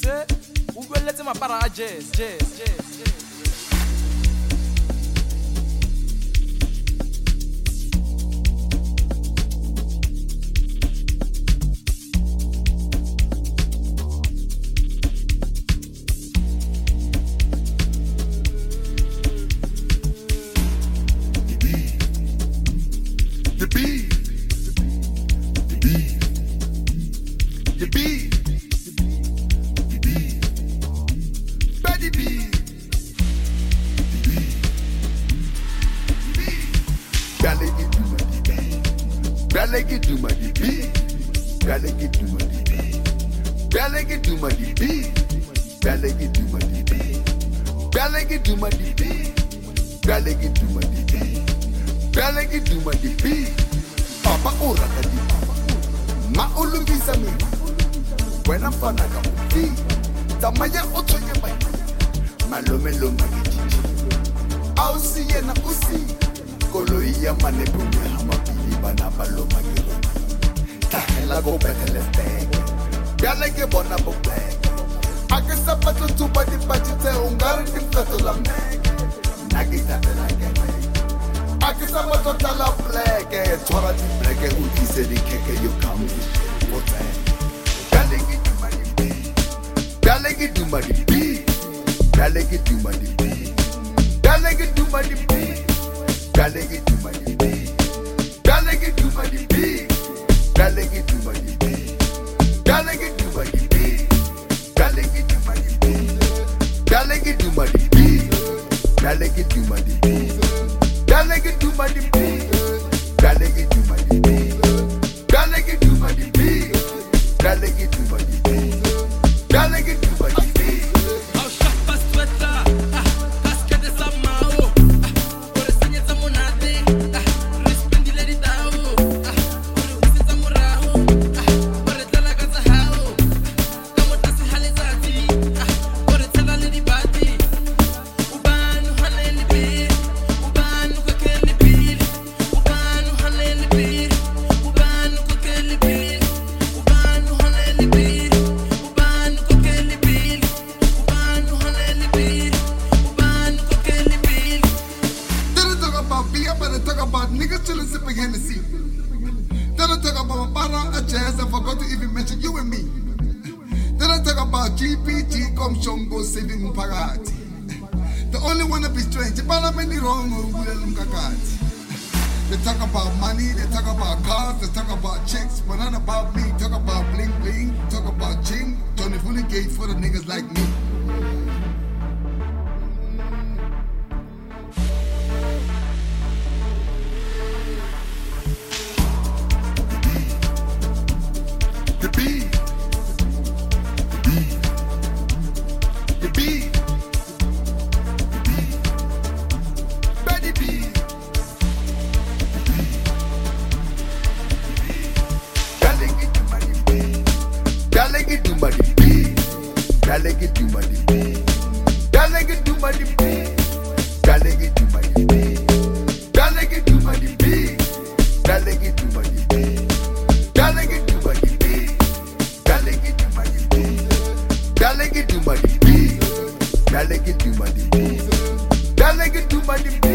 Se o buelletse mapara a jazz. Papa ora kadi ma ulungisa mina wena mfana ka ufi tamaya othonye mai malome lo magijiji ausi yena usi koloi ya manebunya hamapili bana balo magiro tahela go betele steke yale ke bona bobe ake sapato tuba di pachite ungari di fetola meke nagita tela gene ake sapato tala bleke tora di bleke utise di keke yo come bote galegi du madi bi galegi du madi bi galegi du madi bi galegi du madi bi galegi du madi bi galegi du madi bi galegi du madi bi galegi du madi bi galegi du madi bi galegi du madi bi galegi du madi bi galegi du madi bi galegi du madi bi galegi du madi bi galegi du madi bi galegi du madi bi au chapa sweta casca de samao por sanya zamunate rispendi le ditao por usi zamurao por tala casa hao como tasi halizati por tala le dibati ubanu haleni bi ubanu kakeli bi ubanu haleni bi ubanu kakeli bi ubanu haleni bi ubanu kakeli bi ubanu haleni bi ubanu kakeli bi. Didn't talk about beer, but I talk about niggas chillin' sipping Hennessy. Didn't talk about para a jazz, I forgot to even mention you and me. Didn't talk about GPG, come Shongo saving Pagati. The only one that be strange, but I'm any wrong with them Kakati. They talk about money, they talk about cars, they talk about chicks, but not about me. Talk about bling bling, talk about ching. Johnny Fully Gate for the niggas like me. The beat, the beat, Betty B. Galegi do money B, galegi do money B, galegi do money B, galegi do money B, galegi do money B, galegi do money B, galegi do money B, galegi do money B, galegi do money B, galegi do money B, galegi do money B, galegi do money B.